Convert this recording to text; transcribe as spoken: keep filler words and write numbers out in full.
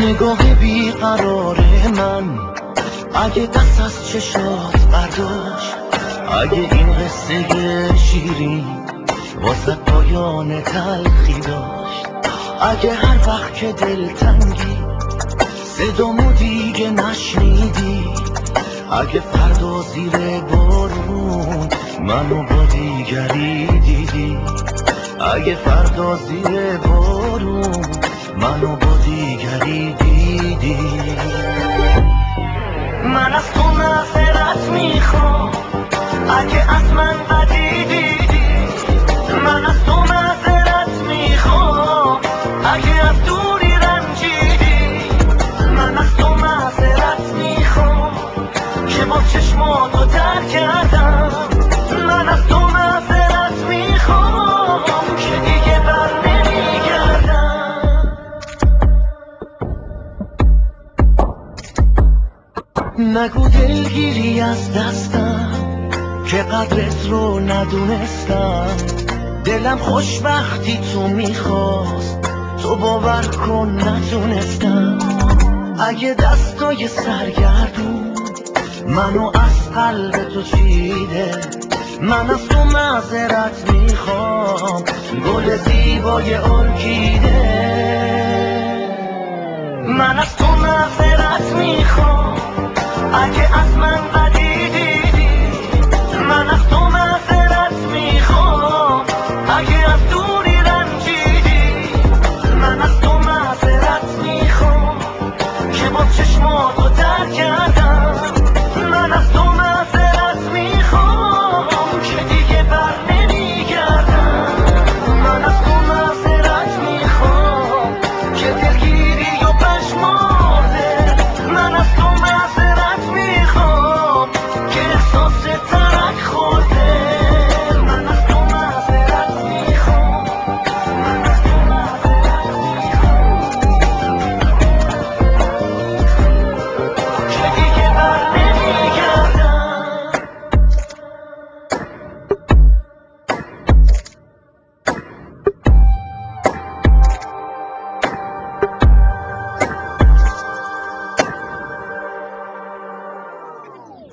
نگاه بیقرار من اگه دست از چشات برداشت، اگه این قصه شیرین واسه پایان تلخی داشت، اگه هر وقت که دلتنگی صدامو دیگه نشنیدی، اگه فردا زیر بارون منو با دیگری دیدی، اگه فردا زیر بارون منو با دیگری دیدی. من از تو معذرت میخوام اگه از من بدی دیدی، من از تو معذرت میخوام اگه از دوری رنجیدی، من از تو معذرت میخوام که با چشماتو در کردم، من از تو معذرت میخوام که دیگه بر نمیگردم. نگو دلگیری از دستم که قدرت رو ندونستم، دلم خوشبختی تو میخواست تو باور کن نتونستم. اگه دستای سرگردون منو از قلب تو چیده، من از تو معذرت میخوام گل زیبای ارکیده، من از تو معذرت میخوام اگه از من